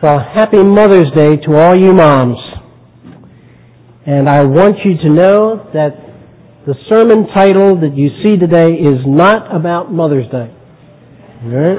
Well, happy Mother's Day to all you moms. And I want you to know that the sermon title that you see today is not about Mother's Day. All right?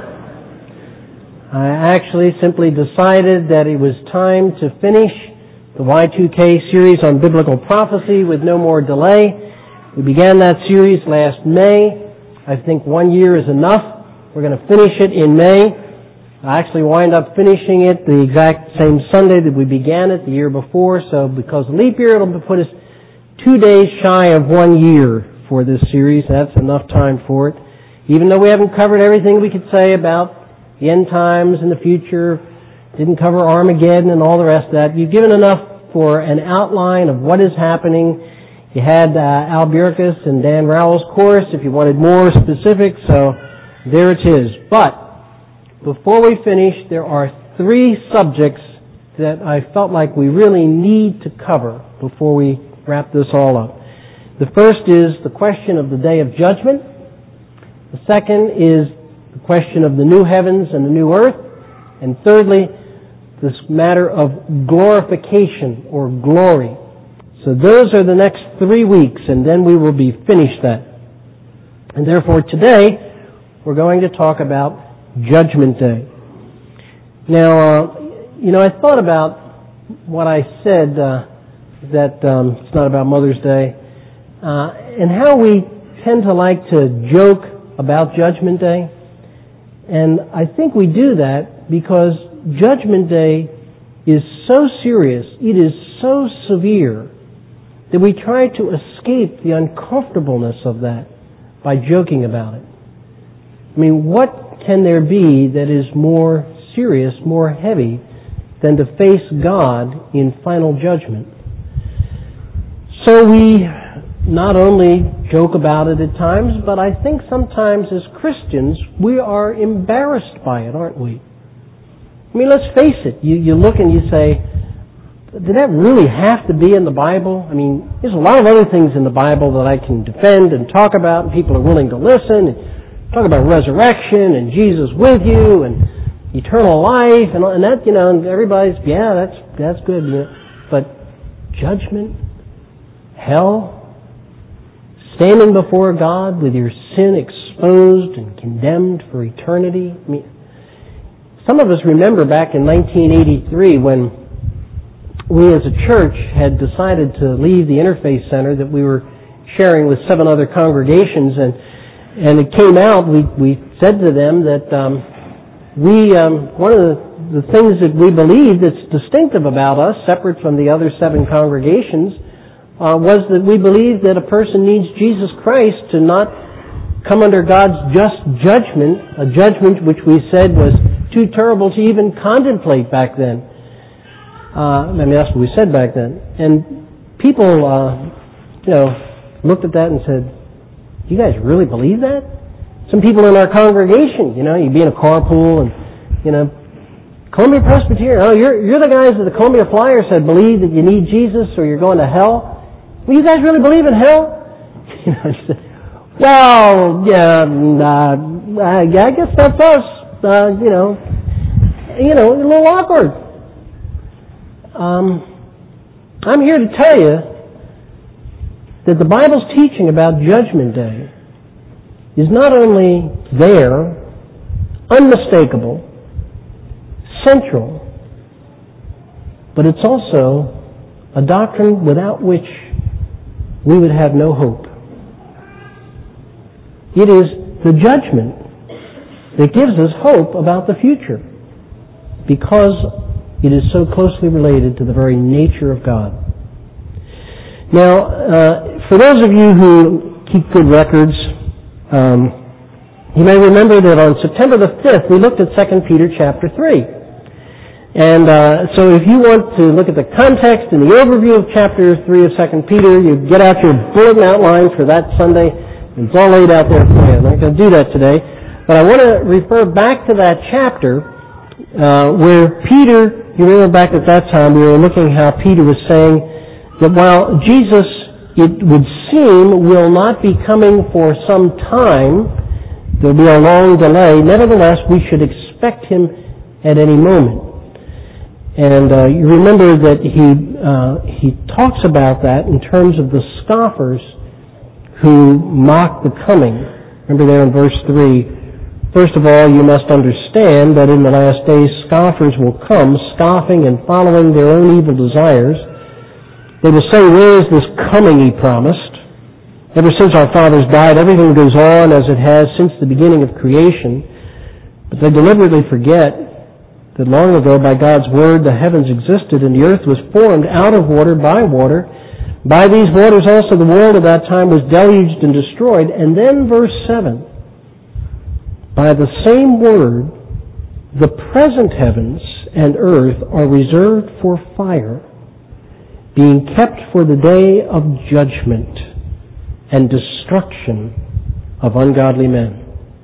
I actually simply decided that it was time to finish the Y2K series on biblical prophecy with no more delay. We began that series last May. I think 1 year is enough. We're going to finish it in May. I actually wind up finishing it the exact same Sunday that we began it the year before, so because of leap year, it'll put us 2 days shy of 1 year for this series. That's enough time for it. Even though we haven't covered everything we could say about the end times and the future, didn't cover Armageddon and all the rest of that, you've given enough for an outline of what is happening. You had Al Bierkus and Dan Rowell's course if you wanted more specifics, so there it is. But before we finish, there are 3 subjects that I felt like we really need to cover before we wrap this all up. The first is the question of the day of judgment. The second is the question of the new heavens and the new earth. And thirdly, this matter of glorification or glory. So those are the next 3 weeks, and then we will be finished that. And therefore today, we're going to talk about Judgment Day. Now, I thought about what I said, that it's not about Mother's Day, and how we tend to like to joke about Judgment Day. And I think we do that because Judgment Day is so serious, it is so severe, that we try to escape the uncomfortableness of that by joking about it. I mean, what can there be that is more serious, more heavy, than to face God in final judgment? So we not only joke about it at times, but I think sometimes as Christians, we are embarrassed by it, aren't we? I mean, let's face it. You look and you say, did that really have to be in the Bible? I mean, there's a lot of other things in the Bible that I can defend and talk about, and people are willing to listen, and talk about resurrection and Jesus with you and eternal life and that, and everybody's, that's good. But judgment, hell, standing before God with your sin exposed and condemned for eternity. I mean, some of us remember back in 1983 when we as a church had decided to leave the Interfaith Center that we were sharing with 7 other congregations, and it came out, we said to them that one of the things that we believe that's distinctive about us, separate from the other 7 congregations, was that we believe that a person needs Jesus Christ to not come under God's just judgment, a judgment which we said was too terrible to even contemplate back then. That's what we said back then. And people, looked at that and said, you guys really believe that? Some people in our congregation, you'd be in a carpool and, Columbia Presbyterian, you're the guys that the Columbia Flyer said believe that you need Jesus or you're going to hell. Well, you guys really believe in hell? Well, yeah, I guess that's us. A little awkward. I'm here to tell you that the Bible's teaching about Judgment Day is not only there, unmistakable, central, but it's also a doctrine without which we would have no hope. It is the judgment that gives us hope about the future because it is so closely related to the very nature of God. Now, for those of you who keep good records, you may remember that on September the 5th, we looked at 2 Peter chapter 3. And so if you want to look at the context and the overview of chapter 3 of 2 Peter, you get out your bulletin outline for that Sunday. It's all laid out there for you. I'm not going to do that today. But I want to refer back to that chapter where Peter, you remember back at that time, we were looking how Peter was saying that while Jesus, it would seem, will not be coming for some time, there'll be a long delay, nevertheless, we should expect him at any moment. And you remember that he talks about that in terms of the scoffers who mock the coming. Remember there in verse 3, first of all, you must understand that in the last days scoffers will come, scoffing and following their own evil desires. They will say, where is this coming he promised? Ever since our fathers died, everything goes on as it has since the beginning of creation. But they deliberately forget that long ago, by God's word, the heavens existed and the earth was formed out of water by water. By these waters also the world at that time was deluged and destroyed. And then verse 7, by the same word, the present heavens and earth are reserved for fire, being kept for the day of judgment and destruction of ungodly men.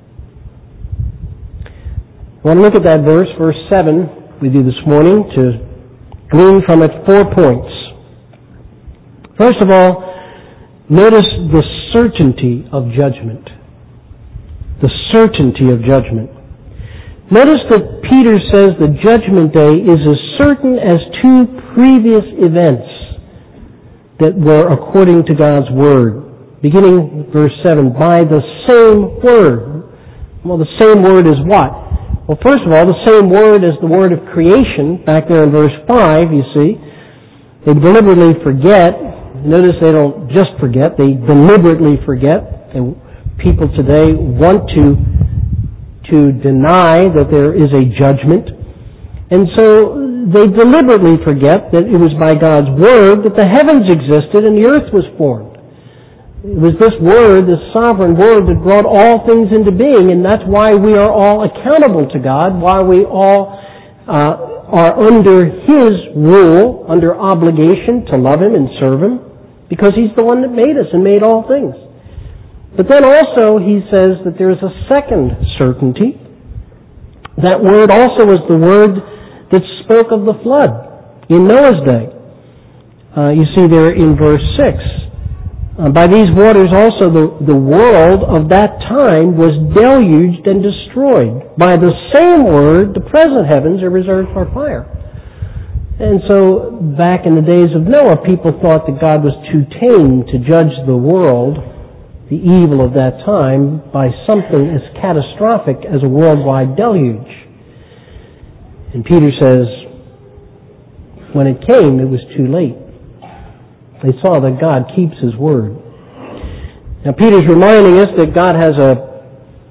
I want to look at that verse, verse 7, with you this morning to glean from it 4 points. First of all, notice the certainty of judgment. The certainty of judgment. Notice that Peter says the judgment day is as certain as 2 previous events that were according to God's word. Beginning verse 7, by the same word. Well, the same word is what? Well, first of all, the same word as the word of creation. Back there in verse 5, you see, they deliberately forget. Notice they don't just forget, they deliberately forget. And people today want to deny that there is a judgment. And so they deliberately forget that it was by God's word that the heavens existed and the earth was formed. It was this word, this sovereign word, that brought all things into being, and that's why we are all accountable to God, why we all are under His rule, under obligation to love Him and serve Him, because He's the one that made us and made all things. But then also He says that there is a second certainty. That word also was the word that spoke of the flood in Noah's day. You see there in verse 6. By these waters also the world of that time was deluged and destroyed. By the same word, the present heavens are reserved for fire. And so, back in the days of Noah, people thought that God was too tame to judge the world, the evil of that time, by something as catastrophic as a worldwide deluge. And Peter says, when it came, it was too late. They saw that God keeps His word. Now Peter's reminding us that God has a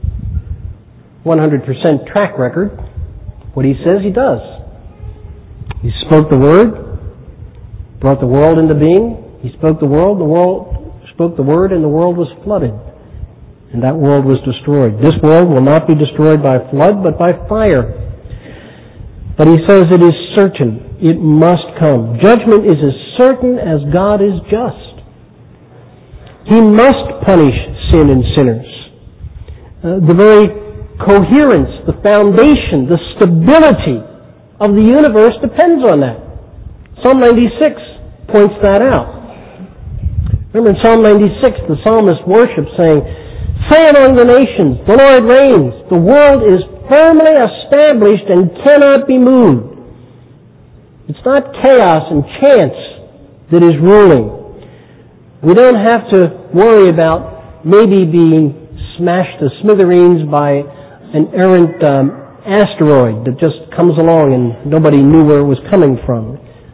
100% track record. What He says, He does. He spoke the word, brought the world into being. He spoke the world spoke the word, and the world was flooded. And that world was destroyed. This world will not be destroyed by flood, but by fire. But He says it is certain. It must come. Judgment is as certain as God is just. He must punish sin and sinners. The very coherence, the foundation, the stability of the universe depends on that. Psalm 96 points that out. Remember in Psalm 96, the psalmist worships saying, say among the nations, the Lord reigns. The world is firmly established and cannot be moved. It's not chaos and chance that is ruling. We don't have to worry about maybe being smashed to smithereens by an errant asteroid that just comes along and nobody knew where it was coming from.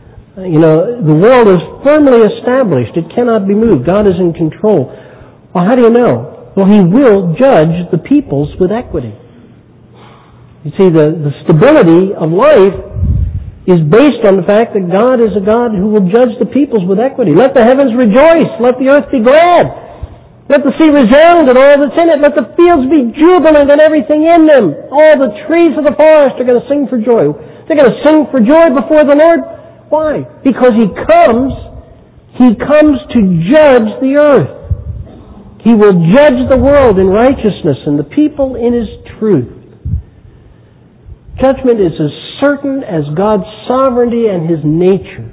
The world is firmly established. It cannot be moved. God is in control. Well, how do you know? Well, He will judge the peoples with equity. You see, the stability of life is based on the fact that God is a God who will judge the peoples with equity. Let the heavens rejoice. Let the earth be glad. Let the sea resound and all that's in it. Let the fields be jubilant and everything in them. All the trees of the forest are going to sing for joy. They're going to sing for joy before the Lord. Why? Because He comes to judge the earth. He will judge the world in righteousness and the people in His truth. Judgment is as certain as God's sovereignty and His nature.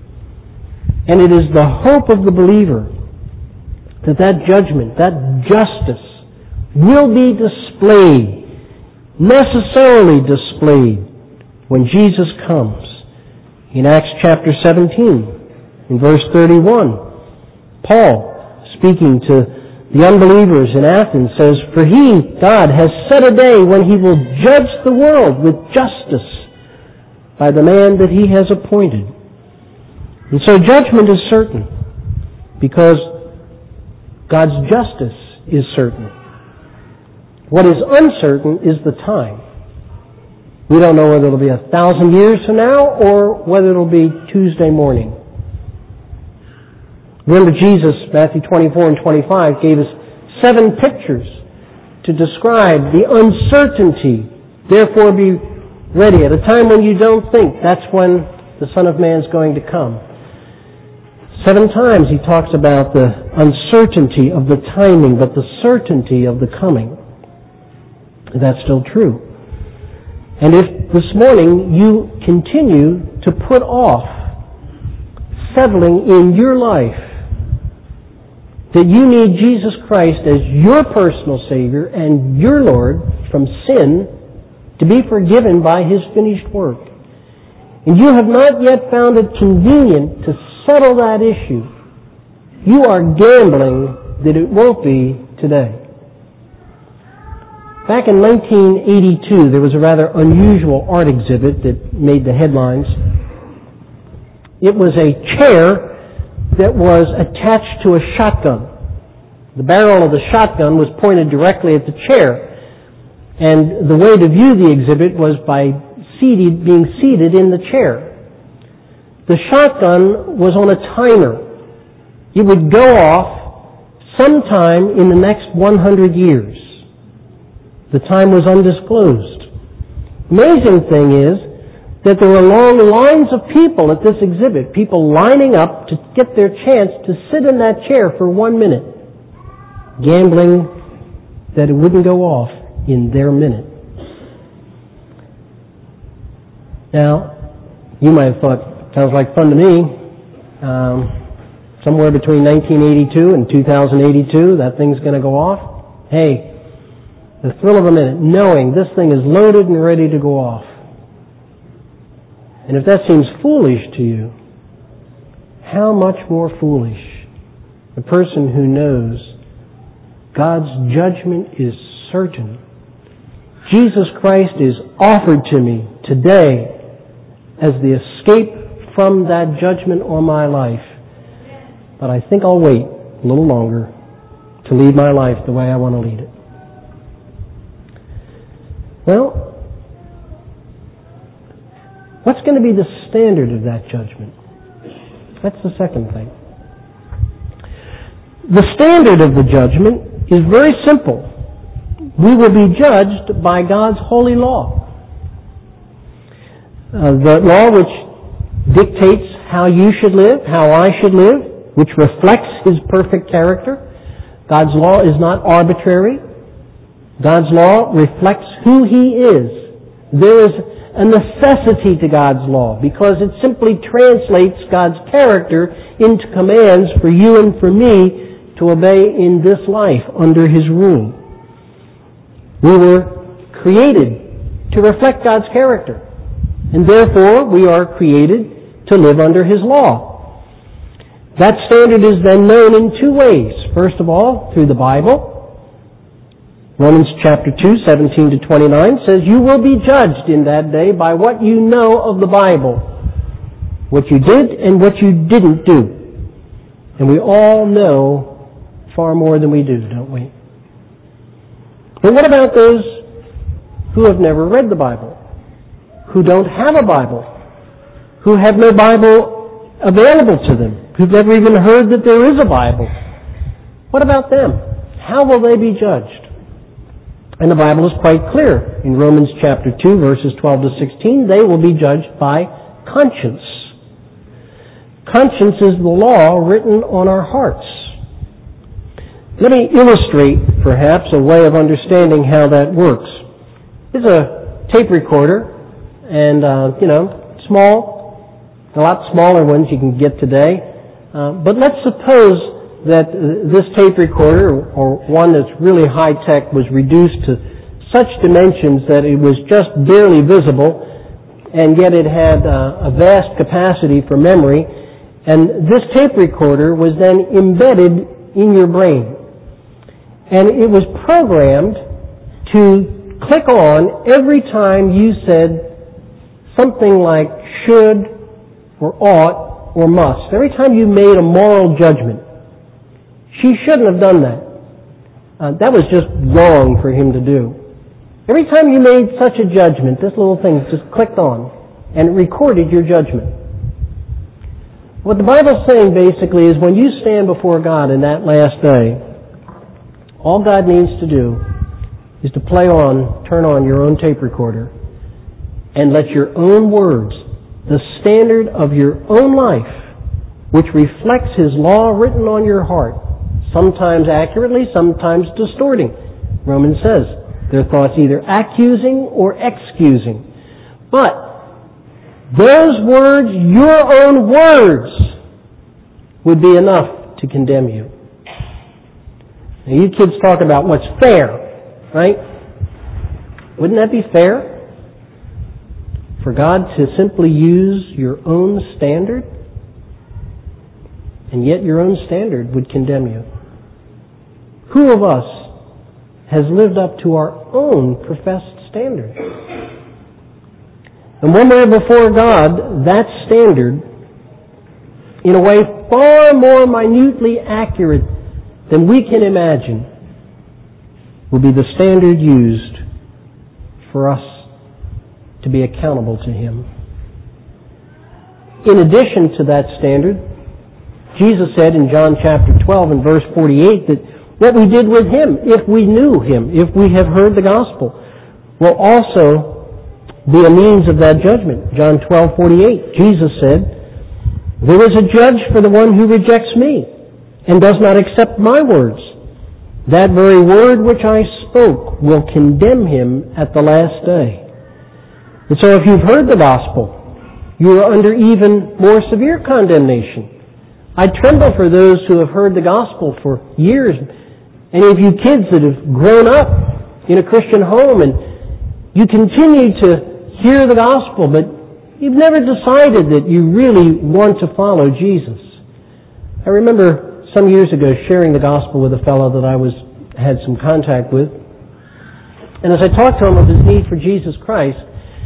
And it is the hope of the believer that judgment, that justice, will be displayed, necessarily displayed, when Jesus comes. In Acts chapter 17, in verse 31, Paul, speaking to the unbelievers in Athens, says, "For he, God, has set a day when he will judge the world with justice by the man that he has appointed." And so judgment is certain because God's justice is certain. What is uncertain is the time. We don't know whether it'll be 1,000 years from now or whether it'll be Tuesday morning. Remember, Jesus, Matthew 24 and 25, gave us 7 pictures to describe the uncertainty. Therefore be ready. At a time when you don't think, that's when the Son of Man is going to come. 7 times he talks about the uncertainty of the timing, but the certainty of the coming. That's still true. And if this morning you continue to put off settling in your life that you need Jesus Christ as your personal Savior and your Lord from sin to be forgiven by His finished work, and you have not yet found it convenient to settle that issue, you are gambling that it won't be today. Back in 1982, there was a rather unusual art exhibit that made the headlines. It was a chair that was attached to a shotgun. The barrel of the shotgun was pointed directly at the chair. And the way to view the exhibit was by being seated in the chair. The shotgun was on a timer. It would go off sometime in the next 100 years. The time was undisclosed. Amazing thing is that there were long lines of people at this exhibit, people lining up to get their chance to sit in that chair for 1 minute, gambling that it wouldn't go off in their minute. Now, you might have thought, sounds like fun to me. Somewhere between 1982 and 2082, that thing's going to go off. Hey, the thrill of a minute, knowing this thing is loaded and ready to go off. And if that seems foolish to you, how much more foolish the person who knows God's judgment is certain. Jesus Christ is offered to me today as the escape from that judgment on my life. But I think I'll wait a little longer to lead my life the way I want to lead it. Well, what's going to be the standard of that judgment? That's the second thing. The standard of the judgment is very simple. We will be judged by God's holy law. The law which dictates how you should live, how I should live, which reflects His perfect character. God's law is not arbitrary. God's law reflects who He is. There is a necessity to God's law because it simply translates God's character into commands for you and for me to obey in this life under His rule. We were created to reflect God's character, and therefore we are created to live under His law. That standard is then known in 2 ways. First of all, through the Bible. Romans chapter 2, 17 to 29 says, "You will be judged in that day by what you know of the Bible, what you did and what you didn't do." And we all know far more than we do, don't we? But what about those who have never read the Bible, who don't have a Bible, who have no Bible available to them, who've never even heard that there is a Bible? What about them? How will they be judged? And the Bible is quite clear. In Romans chapter 2, verses 12 to 16, they will be judged by conscience. Conscience is the law written on our hearts. Let me illustrate, perhaps, a way of understanding how that works. There's a tape recorder, and, small, a lot smaller ones you can get today. But let's suppose that this tape recorder, or one that's really high-tech, was reduced to such dimensions that it was just barely visible, and yet it had a vast capacity for memory. And this tape recorder was then embedded in your brain. And it was programmed to click on every time you said something like should or ought or must. Every time you made a moral judgment. She shouldn't have done that. That was just wrong for him to do. Every time you made such a judgment, this little thing just clicked on and it recorded your judgment. What the Bible's saying basically is when you stand before God in that last day, all God needs to do is to turn on your own tape recorder and let your own words, the standard of your own life, which reflects His law written on your heart, sometimes accurately, sometimes distorting. Romans says their thoughts either accusing or excusing. But those words, your own words, would be enough to condemn you. Now, you kids talk about what's fair, right? Wouldn't that be fair? For God to simply use your own standard? And yet your own standard would condemn you. Who of us has lived up to our own professed standard? And when we're before God, that standard, in a way far more minutely accurate than we can imagine, will be the standard used for us to be accountable to Him. In addition to that standard, Jesus said in John chapter 12 and verse 48 that what we did with Him, if we knew Him, if we have heard the gospel, will also be a means of that judgment. John 12:48, Jesus said, "There is a judge for the one who rejects me and does not accept my words. That very word which I spoke will condemn him at the last day." And so if you've heard the gospel, you are under even more severe condemnation. I tremble for those who have heard the gospel for years. Any of you kids that have grown up in a Christian home and you continue to hear the gospel, but you've never decided that you really want to follow Jesus. I remember some years ago sharing the gospel with a fellow that I had some contact with. And as I talked to him of his need for Jesus Christ,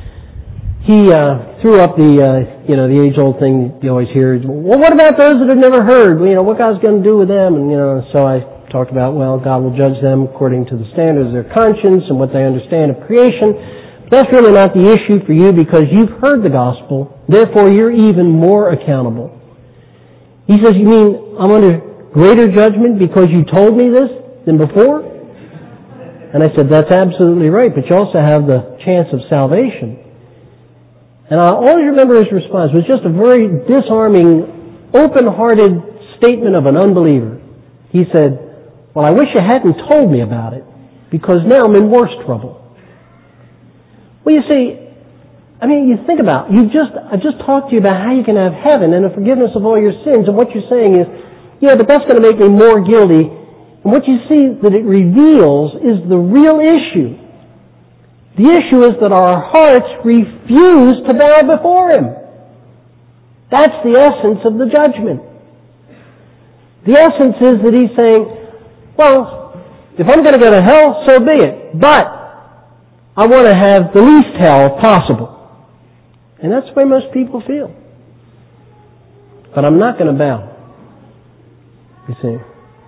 he threw up the age-old thing you always hear. Well, what about those that have never heard? What God's going to do with them? And so I talked about, well, God will judge them according to the standards of their conscience and what they understand of creation. But that's really not the issue for you because you've heard the gospel. Therefore, you're even more accountable. He says, "You mean I'm under greater judgment because you told me this than before?" And I said, "That's absolutely right, but you also have the chance of salvation." And I always remember his response. It was just a very disarming, open-hearted statement of an unbeliever. He said, "Well, I wish you hadn't told me about it, because now I'm in worse trouble." Well, you see, you think about it. I just talked to you about how you can have heaven and the forgiveness of all your sins, and what you're saying is, yeah, but that's going to make me more guilty. And what you see that it reveals is the real issue. The issue is that our hearts refuse to bow before Him. That's the essence of the judgment. The essence is that He's saying, well, if I'm going to go to hell, so be it. But I want to have the least hell possible. And that's the way most people feel. But I'm not going to bow. You see.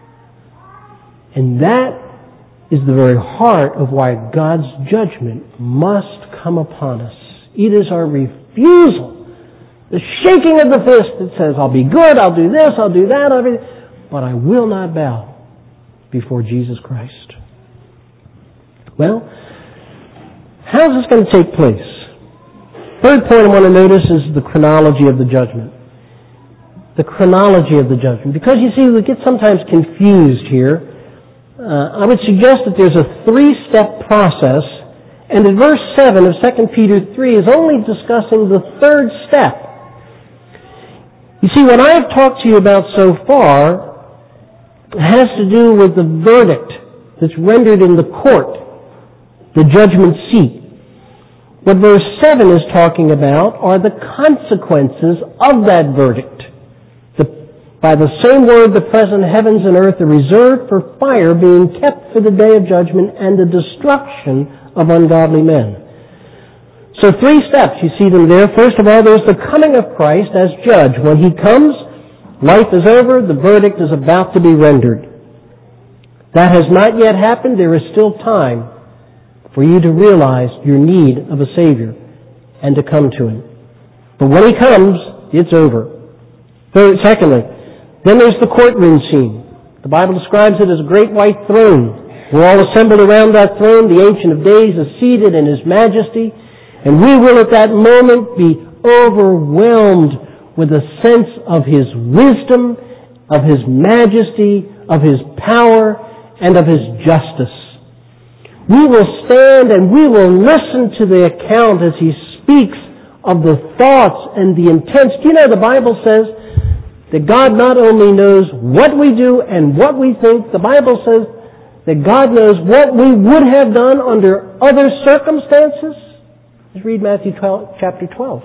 And that is the very heart of why God's judgment must come upon us. It is our refusal, the shaking of the fist that says, I'll be good, I'll do this, I'll do that, but I will not bow before Jesus Christ. Well, how's this going to take place? Third point I want to notice is the chronology of the judgment. The chronology of the judgment. Because you see, we get sometimes confused here. I would suggest that there's a 3-step process, and in verse 7 of 2 Peter 3 is only discussing the third step. You see, what I've talked to you about so far has to do with the verdict that's rendered in the court, the judgment seat. What verse 7 is talking about are the consequences of that verdict. By the same word, the present heavens and earth are reserved for fire, being kept for the day of judgment and the destruction of ungodly men. So 3 steps, you see them there. First of all, there's the coming of Christ as judge. When He comes, life is over, the verdict is about to be rendered. That has not yet happened. There is still time for you to realize your need of a Savior and to come to Him. But when He comes, it's over. Secondly, then there's the courtroom scene. The Bible describes it as a great white throne. We're all assembled around that throne. The Ancient of Days is seated in His majesty. And we will at that moment be overwhelmed with a sense of His wisdom, of His majesty, of His power, and of His justice. We will stand and we will listen to the account as He speaks of the thoughts and the intents. Do you know the Bible says that God not only knows what we do and what we think, the Bible says that God knows what we would have done under other circumstances? Just read Matthew chapter 12.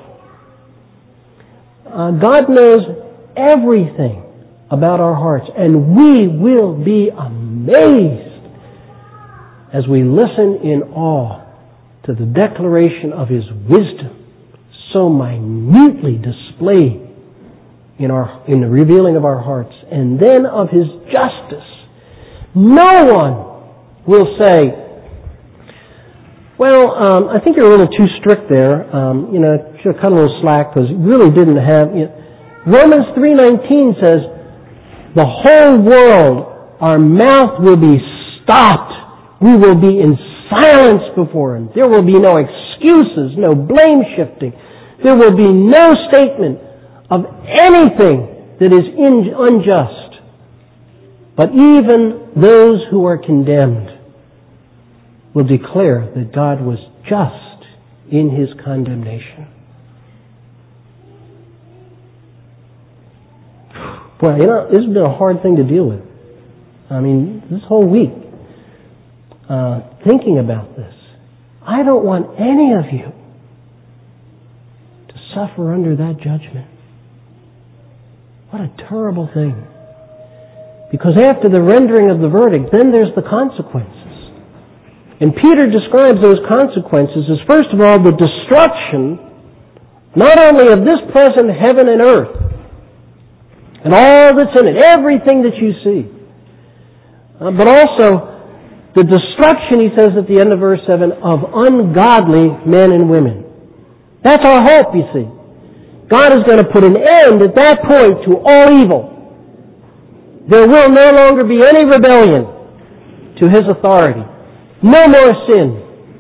God knows everything about our hearts, and we will be amazed as we listen in awe to the declaration of His wisdom, so minutely displayed in the revealing of our hearts, and then of His justice. No one will say, well, I think you're a little too strict there. Should have cut a little slack because you really didn't have... Romans 3:19 says, the whole world, our mouth will be stopped. We will be in silence before Him. There will be no excuses, no blame shifting. There will be no statement of anything that is unjust. But even those who are condemned will declare that God was just in His condemnation. Boy, this has been a hard thing to deal with. I mean, this whole week, thinking about this. I don't want any of you to suffer under that judgment. What a terrible thing. Because after the rendering of the verdict, then there's the consequences. And Peter describes those consequences as, first of all, the destruction, not only of this present heaven and earth, and all that's in it, everything that you see, but also the destruction, he says at the end of verse 7, of ungodly men and women. That's our hope, you see. God is going to put an end at that point to all evil. There will no longer be any rebellion to His authority. No more sin.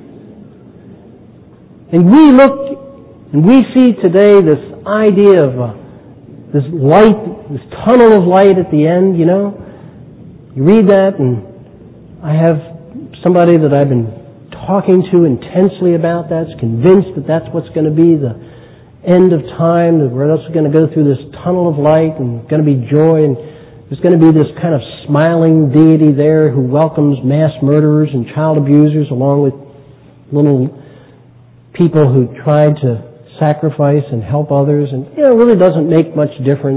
And we look and we see today this idea of this light, this tunnel of light at the end, You read that, and I have somebody that I've been talking to intensely about that, is convinced that that's what's going to be the end of time, that we're also going to go through this tunnel of light, and going to be joy, and there's going to be this kind of smiling deity there who welcomes mass murderers and child abusers along with little people who tried to sacrifice and help others, and it really doesn't make much difference.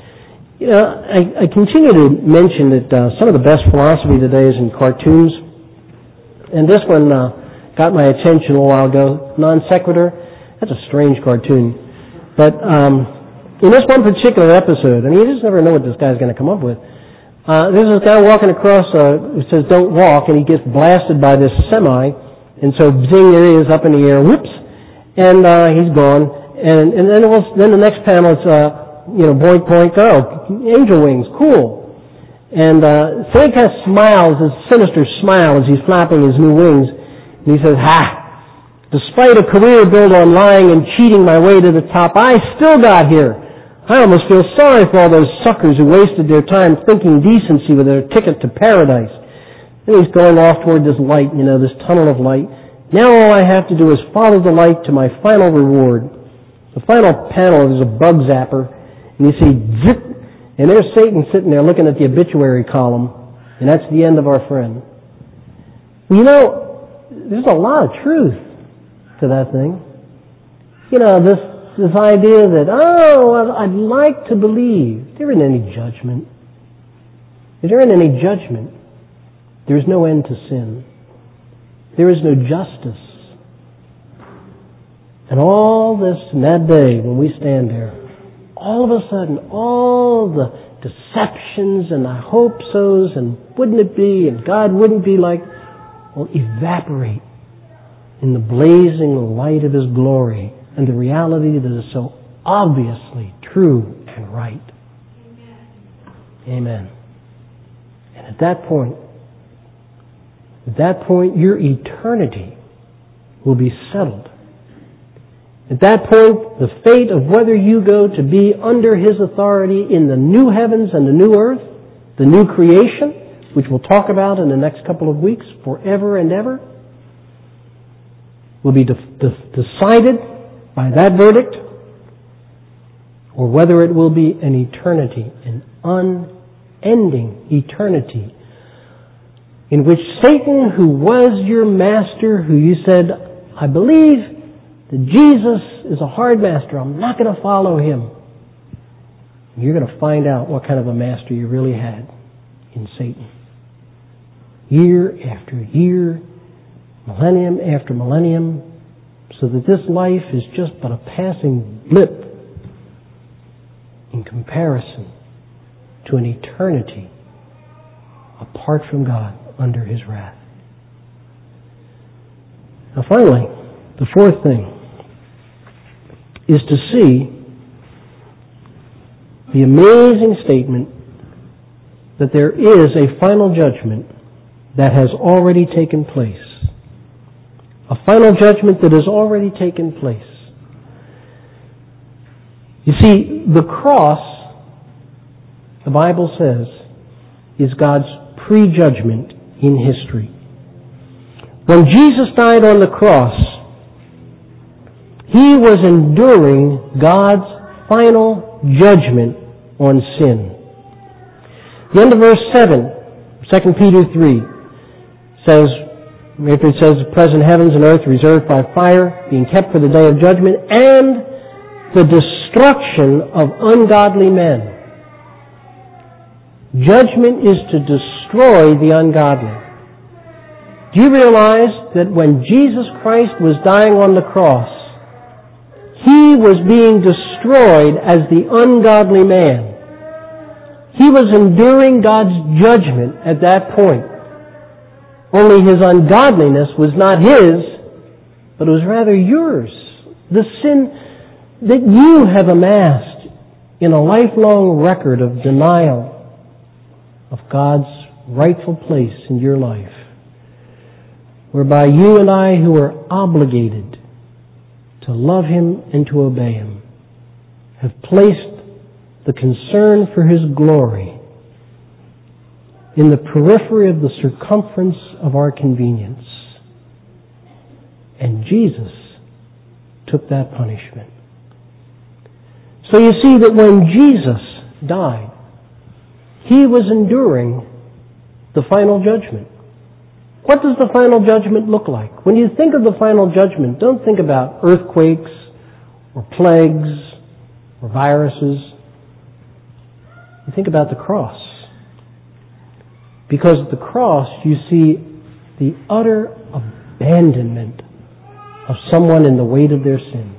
I continue to mention that some of the best philosophy today is in cartoons, and this one got my attention a while ago. Non Sequitur. That's a strange cartoon, but in this one particular episode, you just never know what this guy's going to come up with. There's this guy walking across, it says "Don't walk," and he gets blasted by this semi, and so zing, there he is up in the air, whoops, and he's gone. And then the next panel, it's boink boink, oh, angel wings, cool. And so he kind of smiles, a sinister smile as he's flapping his new wings, and he says, "Ha! Despite a career built on lying and cheating my way to the top, I still got here. I almost feel sorry for all those suckers who wasted their time thinking decency with their ticket to paradise." Then he's going off toward this light, this tunnel of light. Now all I have to do is follow the light to my final reward. The final panel is a bug zapper, and you see, zip, and there's Satan sitting there looking at the obituary column, and that's the end of our friend. There's a lot of truth to that thing. You know, this idea that, I'd like to believe. There isn't any judgment. If there isn't any judgment, there is no end to sin. There is no justice. And all this, in that day when we stand there, all of a sudden, all the deceptions and I hope so's and wouldn't it be and God wouldn't be like, will evaporate in the blazing light of His glory and the reality that is so obviously true and right. Amen. And at that point, your eternity will be settled. At that point, the fate of whether you go to be under His authority in the new heavens and the new earth, the new creation, which we'll talk about in the next couple of weeks, forever and ever, will be decided by that verdict, or whether it will be an eternity, an unending eternity, in which Satan, who was your master, who you said, I believe that Jesus is a hard master, I'm not going to follow Him. You're going to find out what kind of a master you really had in Satan. Year after year, millennium after millennium, so that this life is just but a passing blip in comparison to an eternity apart from God under His wrath. Now finally, the fourth thing is to see the amazing statement that there is a final judgment that has already taken place. A final judgment that has already taken place. You see, the cross, the Bible says, is God's prejudgment in history. When Jesus died on the cross, He was enduring God's final judgment on sin. The end of verse 7, 2 Peter 3, says, after it says, the present heavens and earth reserved by fire, being kept for the day of judgment, and the destruction of ungodly men. Judgment is to destroy the ungodly. Do you realize that when Jesus Christ was dying on the cross, He was being destroyed as the ungodly man? He was enduring God's judgment at that point. Only His ungodliness was not His, but it was rather yours. The sin that you have amassed in a lifelong record of denial of God's rightful place in your life, whereby you and I, who are obligated to love Him and to obey Him, have placed the concern for His glory in the periphery of the circumference of our convenience. And Jesus took that punishment. So you see that when Jesus died, He was enduring the final judgment. What does the final judgment look like? When you think of the final judgment, don't think about earthquakes or plagues or viruses. You think about the cross. Because at the cross, you see the utter abandonment of someone in the weight of their sin.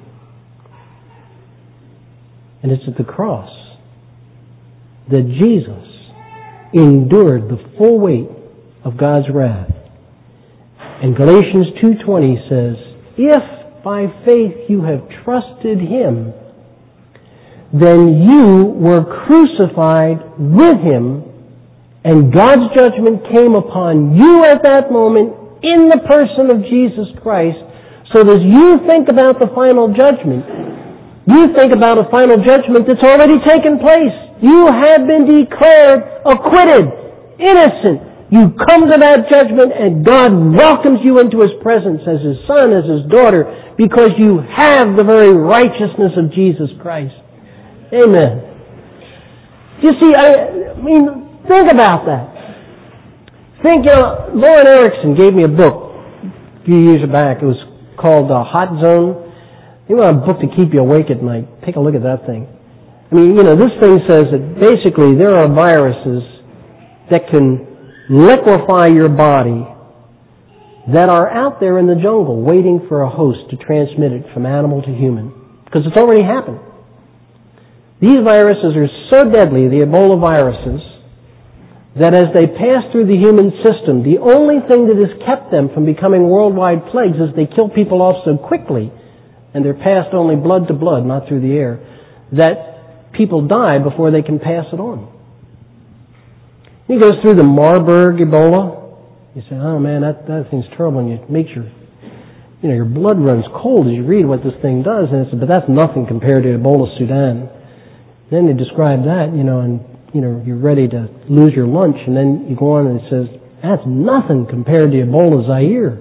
And it's at the cross that Jesus endured the full weight of God's wrath. And Galatians 2:20 says, if by faith you have trusted Him, then you were crucified with Him, and God's judgment came upon you at that moment in the person of Jesus Christ. So that as you think about the final judgment, you think about a final judgment that's already taken place. You have been declared acquitted, innocent. You come to that judgment and God welcomes you into His presence as His son, as His daughter, because you have the very righteousness of Jesus Christ. Amen. You see, I mean, think about that. Think, Lauren Erickson gave me a book a few years back. It was called Hot Zone. You want a book to keep you awake at night. Take a look at that thing. I mean, this thing says that basically there are viruses that can liquefy your body that are out there in the jungle waiting for a host to transmit it from animal to human. Because it's already happened. These viruses are so deadly, the Ebola viruses, that as they pass through the human system, the only thing that has kept them from becoming worldwide plagues is they kill people off so quickly, and they're passed only blood to blood, not through the air, that people die before they can pass it on. He goes through the Marburg Ebola. You say, oh man, that thing's terrible, and it makes your blood runs cold as you read what this thing does, and but that's nothing compared to Ebola Sudan. Then they describe that, and you're ready to lose your lunch, and then you go on and it says, that's nothing compared to Ebola Zaire.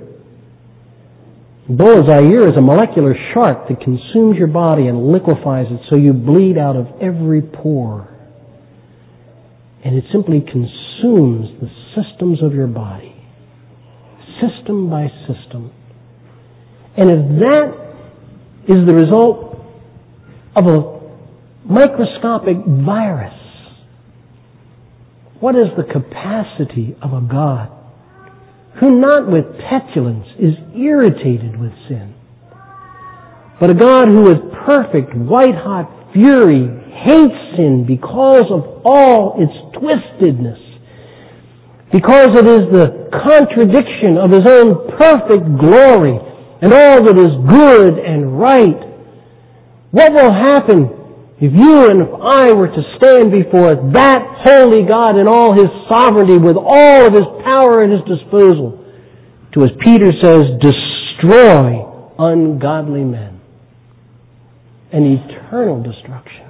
Ebola Zaire is a molecular shark that consumes your body and liquefies it so you bleed out of every pore. And it simply consumes the systems of your body, system by system. And if that is the result of a microscopic virus, what is the capacity of a God who not with petulance is irritated with sin, but a God who with perfect white-hot fury hates sin because of all its twistedness, because it is the contradiction of His own perfect glory and all that is good and right. What will happen if you and if I were to stand before that holy God in all His sovereignty with all of His power at His disposal to, as Peter says, destroy ungodly men and eternal destruction?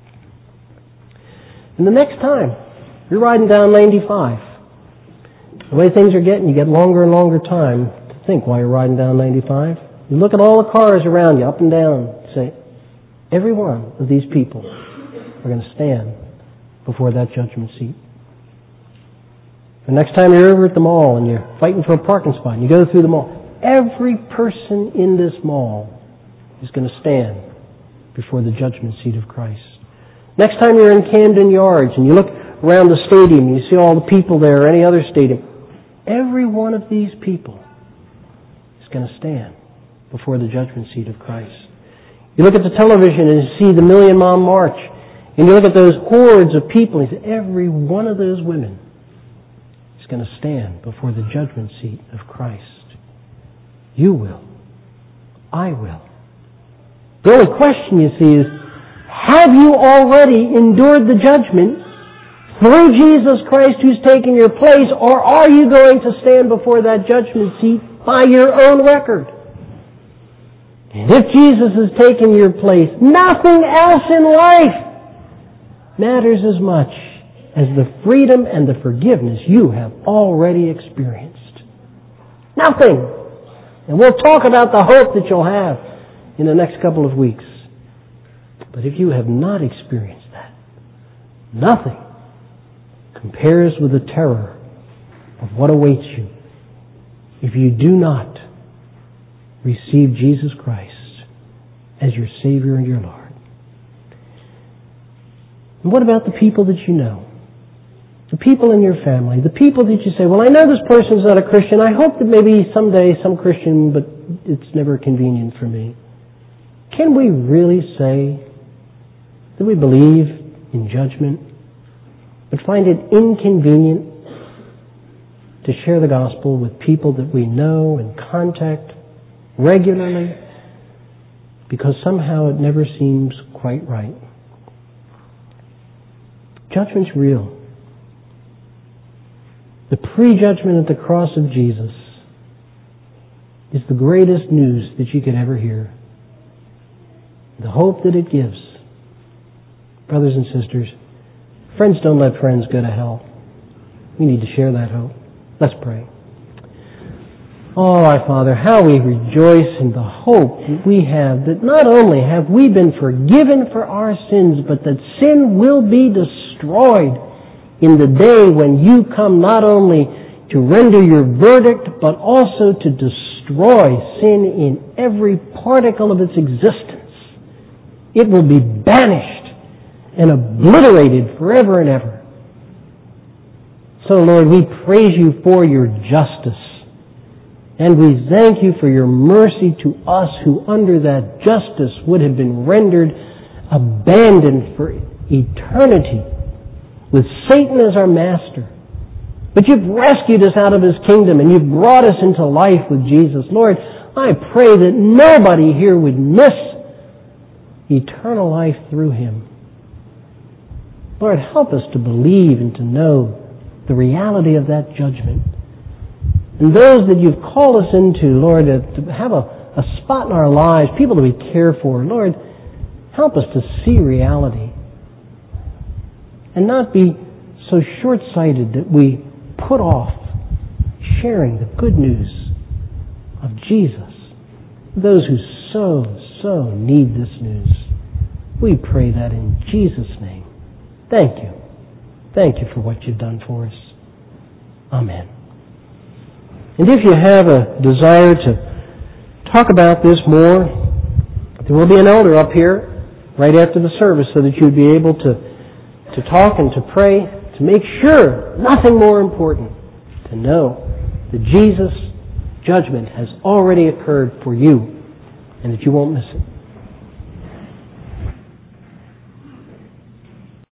And the next time you're riding down 95, the way things are getting, you get longer and longer time to think while you're riding down 95. You look at all the cars around you, up and down, say, every one of these people are going to stand before that judgment seat. The next time you're over at the mall and you're fighting for a parking spot and you go through the mall, every person in this mall is going to stand before the judgment seat of Christ. Next time you're in Camden Yards and you look around the stadium and you see all the people there or any other stadium, every one of these people is going to stand before the judgment seat of Christ. You look at the television and you see the Million Mile March, and you look at those hordes of people, and you say, every one of those women is going to stand before the judgment seat of Christ. You will. I will. The only question, you see, is, have you already endured the judgment through Jesus Christ who's taken your place, or are you going to stand before that judgment seat by your own record? And if Jesus has taken your place, nothing else in life matters as much as the freedom and the forgiveness you have already experienced. Nothing. And we'll talk about the hope that you'll have in the next couple of weeks. But if you have not experienced that, nothing compares with the terror of what awaits you if you do not receive Jesus Christ as your Savior and your Lord. And what about the people that you know? The people in your family, the people that you say, well, I know this person's not a Christian. I hope that maybe someday some Christian, but it's never convenient for me. Can we really say that we believe in judgment, but find it inconvenient to share the gospel with people that we know and contact regularly because somehow it never seems quite right? Judgment's real. The prejudgment at the cross of Jesus is the greatest news that you could ever hear. The hope that it gives. Brothers and sisters, friends don't let friends go to hell. We need to share that hope. Let's pray. Oh, our Father, how we rejoice in the hope that we have that not only have we been forgiven for our sins, but that sin will be destroyed in the day when you come not only to render your verdict, but also to destroy destroy sin in every particle of its existence. It will be banished and obliterated forever and ever. So, Lord, we praise you for your justice. And we thank you for your mercy to us who under that justice would have been rendered abandoned for eternity with Satan as our master. But you've rescued us out of his kingdom and you've brought us into life with Jesus. Lord, I pray that nobody here would miss eternal life through him. Lord, help us to believe and to know the reality of that judgment. And those that you've called us into, Lord, to have a spot in our lives, people to be cared for, Lord, help us to see reality and not be so short-sighted that we put off sharing the good news of Jesus. Those who so need this news. We pray that in Jesus' name. Thank you. Thank you for what you've done for us. Amen. And if you have a desire to talk about this more, there will be an elder up here right after the service so that you would be able to talk and to pray, to make sure, nothing more important, to know that Jesus' judgment has already occurred for you and that you won't miss it.